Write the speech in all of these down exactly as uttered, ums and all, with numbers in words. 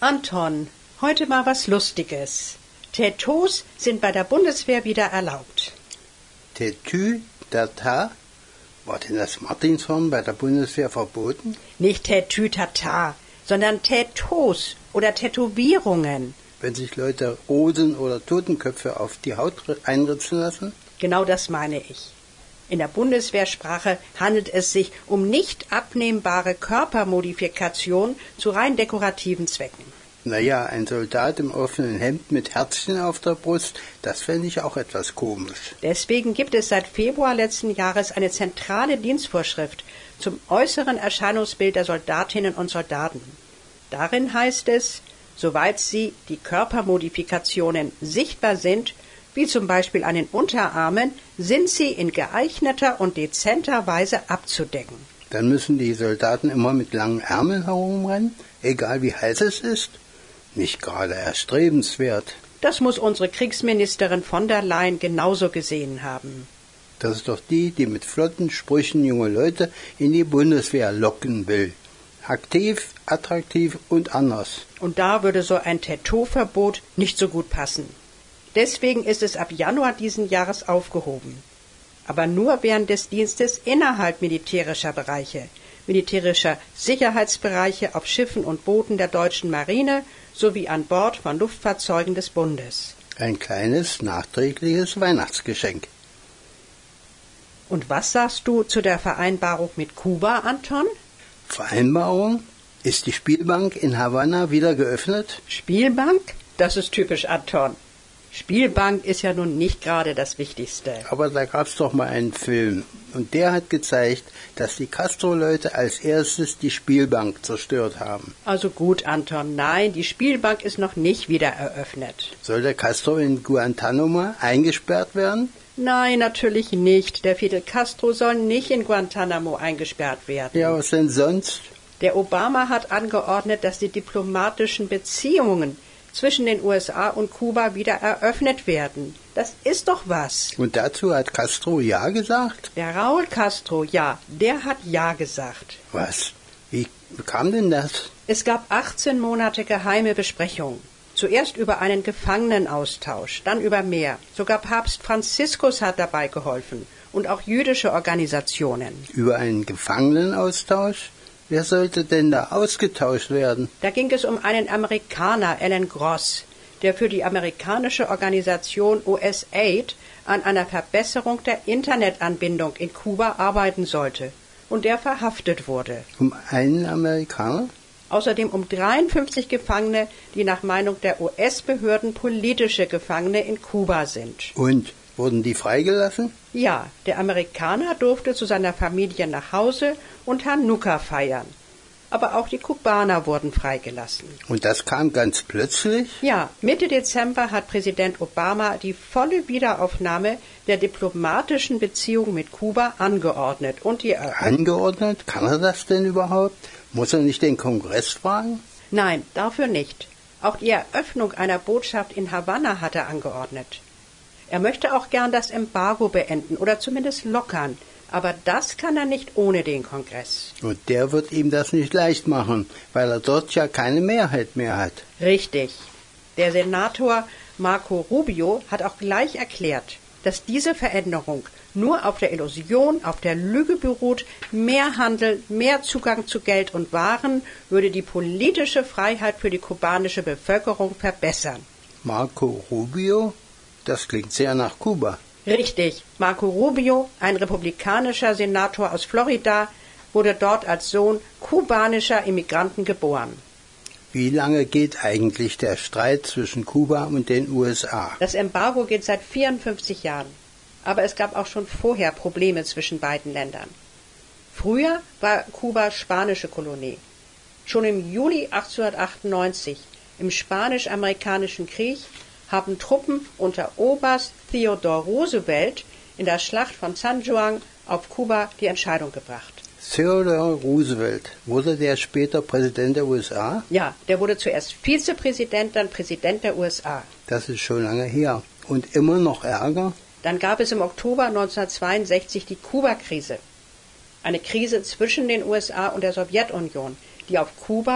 Anton, heute mal was Lustiges. Tattoos sind bei der Bundeswehr wieder erlaubt. Tattoo, Tata? War denn das Martinshorn bei der Bundeswehr verboten? Nicht Tattoo, Tata, sondern Tattoos oder Tätowierungen. Wenn sich Leute Rosen oder Totenköpfe auf die Haut einritzen lassen? Genau das meine ich. In der Bundeswehrsprache handelt es sich um nicht abnehmbare Körpermodifikation zu rein dekorativen Zwecken. Naja, ein Soldat im offenen Hemd mit Herzchen auf der Brust, das fände ich auch etwas komisch. Deswegen gibt es seit Februar letzten Jahres eine zentrale Dienstvorschrift zum äußeren Erscheinungsbild der Soldatinnen und Soldaten. Darin heißt es, soweit sie die Körpermodifikationen sichtbar sind, wie zum Beispiel an den Unterarmen, sind sie in geeigneter und dezenter Weise abzudecken. Dann müssen die Soldaten immer mit langen Ärmeln herumrennen, egal wie heiß es ist? Nicht gerade erstrebenswert. Das muss unsere Kriegsministerin von der Leyen genauso gesehen haben. Das ist doch die, die mit flotten Sprüchen junge Leute in die Bundeswehr locken will. Aktiv, attraktiv und anders. Und da würde so ein Tattoo-Verbot nicht so gut passen. Deswegen ist es ab Januar diesen Jahres aufgehoben. Aber nur während des Dienstes innerhalb militärischer Bereiche, militärischer Sicherheitsbereiche auf Schiffen und Booten der deutschen Marine sowie an Bord von Luftfahrzeugen des Bundes. Ein kleines, nachträgliches Weihnachtsgeschenk. Und was sagst du zu der Vereinbarung mit Kuba, Anton? Vereinbarung? Ist die Spielbank in Havanna wieder geöffnet? Spielbank? Das ist typisch Anton. Spielbank ist ja nun nicht gerade das Wichtigste. Aber da gab's doch mal einen Film. Und der hat gezeigt, dass die Castro-Leute als erstes die Spielbank zerstört haben. Also gut, Anton, nein, die Spielbank ist noch nicht wieder eröffnet. Soll der Castro in Guantanamo eingesperrt werden? Nein, natürlich nicht. Der Fidel Castro soll nicht in Guantanamo eingesperrt werden. Ja, was denn sonst? Der Obama hat angeordnet, dass die diplomatischen Beziehungen zwischen den U S A und Kuba wieder eröffnet werden. Das ist doch was. Und dazu hat Castro Ja gesagt? Der Raúl Castro, ja, der hat Ja gesagt. Was? Wie kam denn das? Es gab achtzehn Monate geheime Besprechungen. Zuerst über einen Gefangenenaustausch, dann über mehr. Sogar Papst Franziskus hat dabei geholfen und auch jüdische Organisationen. Über einen Gefangenenaustausch? Wer sollte denn da ausgetauscht werden? Da ging es um einen Amerikaner, Alan Gross, der für die amerikanische Organisation U S A I D an einer Verbesserung der Internetanbindung in Kuba arbeiten sollte und der verhaftet wurde. Um einen Amerikaner? Außerdem um dreiundfünfzig Gefangene, die nach Meinung der U S-Behörden politische Gefangene in Kuba sind. Und wurden die freigelassen? Ja, der Amerikaner durfte zu seiner Familie nach Hause und Hanukkah feiern. Aber auch die Kubaner wurden freigelassen. Und das kam ganz plötzlich? Ja, Mitte Dezember hat Präsident Obama die volle Wiederaufnahme der diplomatischen Beziehungen mit Kuba angeordnet. Und die Angeordnet? Kann er das denn überhaupt? Muss er nicht den Kongress fragen? Nein, dafür nicht. Auch die Eröffnung einer Botschaft in Havanna hat er angeordnet. Er möchte auch gern das Embargo beenden oder zumindest lockern. Aber das kann er nicht ohne den Kongress. Und der wird ihm das nicht leicht machen, weil er dort ja keine Mehrheit mehr hat. Richtig. Der Senator Marco Rubio hat auch gleich erklärt, dass diese Veränderung nur auf der Illusion, auf der Lüge beruht, mehr Handel, mehr Zugang zu Geld und Waren würde die politische Freiheit für die kubanische Bevölkerung verbessern. Marco Rubio? Das klingt sehr nach Kuba. Richtig. Marco Rubio, ein republikanischer Senator aus Florida, wurde dort als Sohn kubanischer Immigranten geboren. Wie lange geht eigentlich der Streit zwischen Kuba und den U S A? Das Embargo geht seit vierundfünfzig Jahren. Aber es gab auch schon vorher Probleme zwischen beiden Ländern. Früher war Kuba spanische Kolonie. Schon im Juli achtzehnhundertachtundneunzig, im Spanisch-Amerikanischen Krieg, haben Truppen unter Oberst Theodore Roosevelt in der Schlacht von San Juan auf Kuba die Entscheidung gebracht. Theodore Roosevelt, wurde der später Präsident der U S A? Ja, der wurde zuerst Vizepräsident, dann Präsident der U S A. Das ist schon lange her. Und immer noch Ärger? Dann gab es im Oktober neunzehnhundertzweiundsechzig die Kuba-Krise. Eine Krise zwischen den U S A und der Sowjetunion, die auf Kuba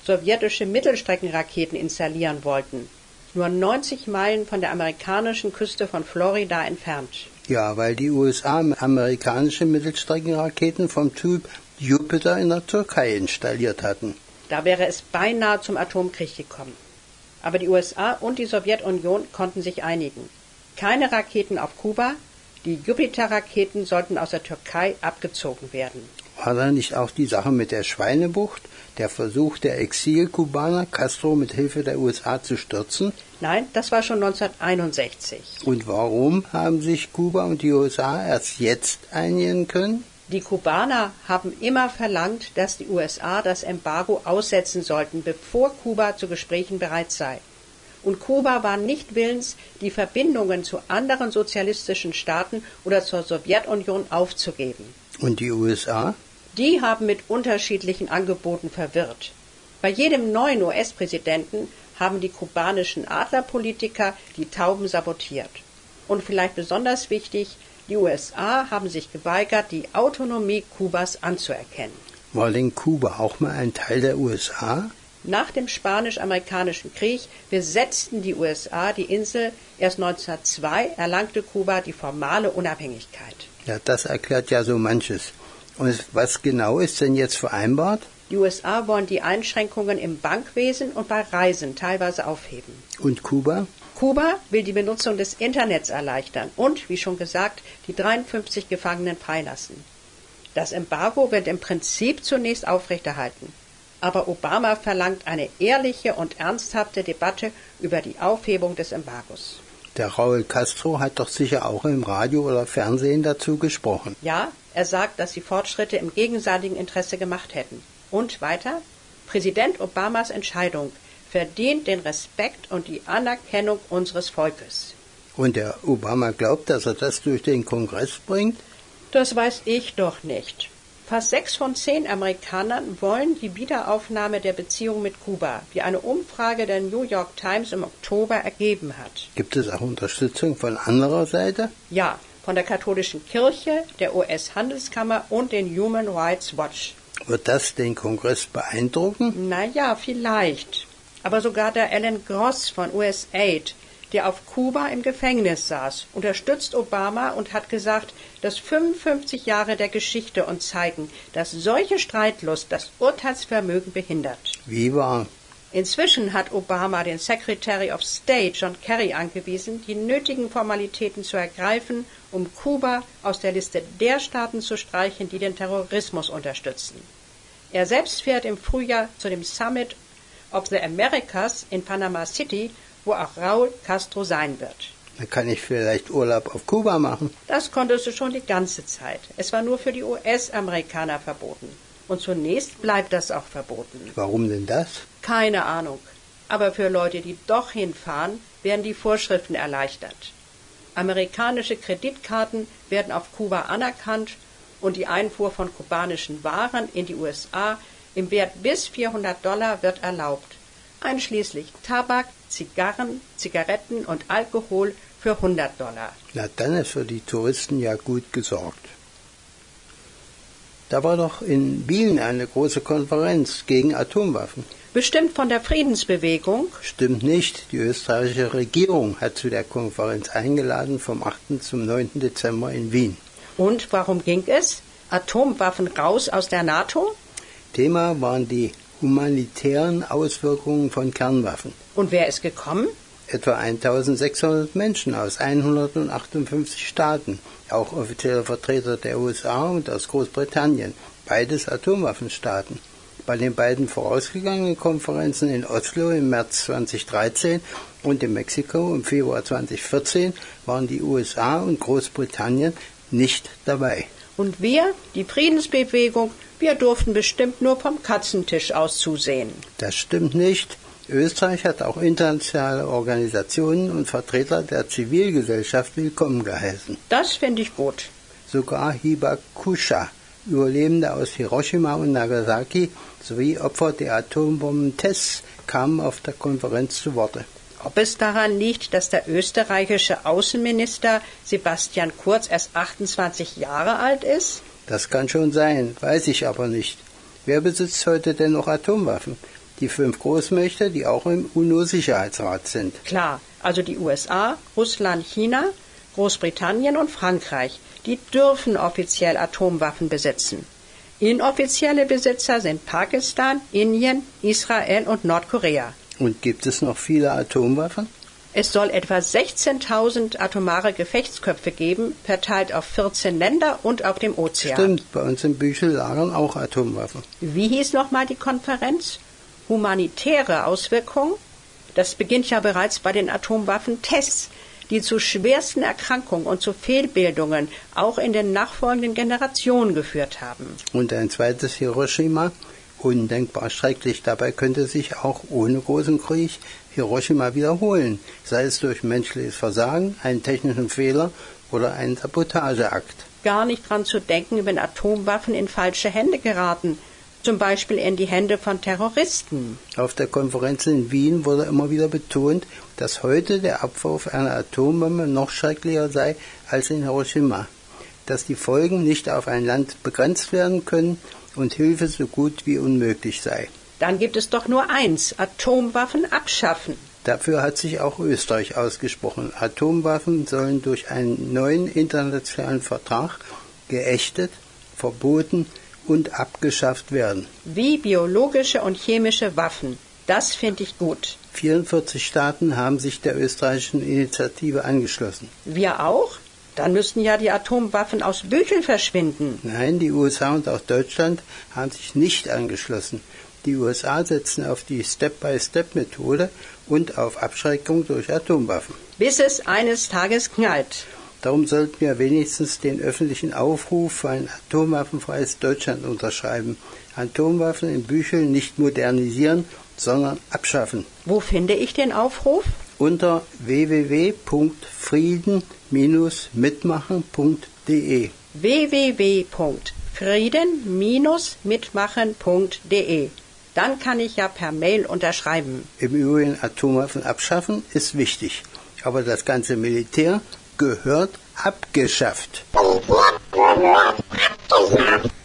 sowjetische Mittelstreckenraketen installieren wollten, nur neunzig Meilen von der amerikanischen Küste von Florida entfernt. Ja, weil die U S A amerikanische Mittelstreckenraketen vom Typ Jupiter in der Türkei installiert hatten. Da wäre es beinahe zum Atomkrieg gekommen. Aber die U S A und die Sowjetunion konnten sich einigen. Keine Raketen auf Kuba, die Jupiter-Raketen sollten aus der Türkei abgezogen werden. War da nicht auch die Sache mit der Schweinebucht, der Versuch der Exil-Kubaner, Castro mit Hilfe der U S A zu stürzen? Nein, das war schon neunzehnhunderteinundsechzig. Und warum haben sich Kuba und die U S A erst jetzt einigen können? Die Kubaner haben immer verlangt, dass die U S A das Embargo aussetzen sollten, bevor Kuba zu Gesprächen bereit sei. Und Kuba war nicht willens, die Verbindungen zu anderen sozialistischen Staaten oder zur Sowjetunion aufzugeben. Und die U S A? Die haben mit unterschiedlichen Angeboten verwirrt. Bei jedem neuen U S-Präsidenten haben die kubanischen Adlerpolitiker die Tauben sabotiert. Und vielleicht besonders wichtig, die U S A haben sich geweigert, die Autonomie Kubas anzuerkennen. War denn Kuba auch mal ein Teil der U S A? Nach dem Spanisch-Amerikanischen Krieg besetzten die U S A die Insel. Erst neunzehnhundertzwei erlangte Kuba die formale Unabhängigkeit. Ja, das erklärt ja so manches. Und was genau ist denn jetzt vereinbart? Die U S A wollen die Einschränkungen im Bankwesen und bei Reisen teilweise aufheben. Und Kuba? Kuba will die Benutzung des Internets erleichtern und, wie schon gesagt, die dreiundfünfzig Gefangenen freilassen. Das Embargo wird im Prinzip zunächst aufrechterhalten. Aber Obama verlangt eine ehrliche und ernsthafte Debatte über die Aufhebung des Embargos. Der Raúl Castro hat doch sicher auch im Radio oder Fernsehen dazu gesprochen. Ja, er sagt, dass sie Fortschritte im gegenseitigen Interesse gemacht hätten. Und weiter? Präsident Obamas Entscheidung verdient den Respekt und die Anerkennung unseres Volkes. Und der Obama glaubt, dass er das durch den Kongress bringt? Das weiß ich doch nicht. Fast sechs von zehn Amerikanern wollen die Wiederaufnahme der Beziehung mit Kuba, wie eine Umfrage der New York Times im Oktober ergeben hat. Gibt es auch Unterstützung von anderer Seite? Ja, von der katholischen Kirche, der U S-Handelskammer und den Human Rights Watch. Wird das den Kongress beeindrucken? Na ja, vielleicht. Aber sogar der Alan Gross von U S Aid, der auf Kuba im Gefängnis saß, unterstützt Obama und hat gesagt, dass fünfundfünfzig Jahre der Geschichte uns zeigen, dass solche Streitlust das Urteilsvermögen behindert. Wie wahr? Inzwischen hat Obama den Secretary of State John Kerry angewiesen, die nötigen Formalitäten zu ergreifen, um Kuba aus der Liste der Staaten zu streichen, die den Terrorismus unterstützen. Er selbst fährt im Frühjahr zu dem Summit of the Americas in Panama City, wo auch Raúl Castro sein wird. Da kann ich vielleicht Urlaub auf Kuba machen. Das konntest du schon die ganze Zeit. Es war nur für die U S-Amerikaner verboten. Und zunächst bleibt das auch verboten. Warum denn das? Keine Ahnung. Aber für Leute, die doch hinfahren, werden die Vorschriften erleichtert. Amerikanische Kreditkarten werden auf Kuba anerkannt und die Einfuhr von kubanischen Waren in die U S A im Wert bis vierhundert Dollar wird erlaubt, einschließlich Tabak, Zigarren, Zigaretten und Alkohol für hundert Dollar. Na, dann ist für die Touristen ja gut gesorgt. Da war doch in Wien eine große Konferenz gegen Atomwaffen. Bestimmt von der Friedensbewegung? Stimmt nicht. Die österreichische Regierung hat zu der Konferenz eingeladen vom achten zum neunten Dezember in Wien. Und warum ging es? Atomwaffen raus aus der NATO? Thema waren die humanitären Auswirkungen von Kernwaffen. Und wer ist gekommen? Etwa eintausendsechshundert Menschen aus hundertachtundfünfzig Staaten, auch offizielle Vertreter der U S A und aus Großbritannien, beides Atomwaffenstaaten. Bei den beiden vorausgegangenen Konferenzen in Oslo im März zweitausenddreizehn und in Mexiko im Februar zweitausendvierzehn waren die U S A und Großbritannien nicht dabei. Und wir, die Friedensbewegung, wir durften bestimmt nur vom Katzentisch aus zusehen. Das stimmt nicht. Österreich hat auch internationale Organisationen und Vertreter der Zivilgesellschaft willkommen geheißen. Das finde ich gut. Sogar Hibakusha, Überlebende aus Hiroshima und Nagasaki sowie Opfer der Atombombentests, kamen auf der Konferenz zu Worte. Ob es daran liegt, dass der österreichische Außenminister Sebastian Kurz erst achtundzwanzig Jahre alt ist? Das kann schon sein, weiß ich aber nicht. Wer besitzt heute denn noch Atomwaffen? die fünf Großmächte, die auch im UNO-Sicherheitsrat sind. Klar, also die U S A, Russland, China, Großbritannien und Frankreich, die dürfen offiziell Atomwaffen besitzen. Inoffizielle Besitzer sind Pakistan, Indien, Israel und Nordkorea. Und gibt es noch viele Atomwaffen? Es soll etwa sechzehntausend atomare Gefechtsköpfe geben, verteilt auf vierzehn Länder und auf dem Ozean. Stimmt, bei uns in Büchel lagern auch Atomwaffen. Wie hieß nochmal die Konferenz? Humanitäre Auswirkungen? Das beginnt ja bereits bei den Atomwaffentests, die zu schwersten Erkrankungen und zu Fehlbildungen auch in den nachfolgenden Generationen geführt haben. Und ein zweites Hiroshima? Undenkbar schrecklich. Dabei könnte sich auch ohne großen Krieg Hiroshima wiederholen, sei es durch menschliches Versagen, einen technischen Fehler oder einen Sabotageakt. Gar nicht dran zu denken, wenn Atomwaffen in falsche Hände geraten, zum Beispiel in die Hände von Terroristen. Auf der Konferenz in Wien wurde immer wieder betont, dass heute der Abwurf einer Atombombe noch schrecklicher sei als in Hiroshima, dass die Folgen nicht auf ein Land begrenzt werden können und Hilfe so gut wie unmöglich sei. Dann gibt es doch nur eins, Atomwaffen abschaffen. Dafür hat sich auch Österreich ausgesprochen. Atomwaffen sollen durch einen neuen internationalen Vertrag geächtet, verboten und abgeschafft werden. Wie biologische und chemische Waffen. Das finde ich gut. vierundvierzig Staaten haben sich der österreichischen Initiative angeschlossen. Wir auch? Dann müssten ja die Atomwaffen aus Büchel verschwinden. Nein, die U S A und auch Deutschland haben sich nicht angeschlossen. Die U S A setzen auf die Step-by-Step-Methode und auf Abschreckung durch Atomwaffen. Bis es eines Tages knallt. Darum sollten wir wenigstens den öffentlichen Aufruf für ein atomwaffenfreies Deutschland unterschreiben. Atomwaffen in Büchel nicht modernisieren, sondern abschaffen. Wo finde ich den Aufruf? Unter w w w punkt frieden Bindestrich mitmachen punkt de. w w w punkt frieden Bindestrich mitmachen punkt de. Dann kann ich ja per Mail unterschreiben. Im Übrigen, Atomwaffen abschaffen ist wichtig. Aber das ganze Militär gehört abgeschafft.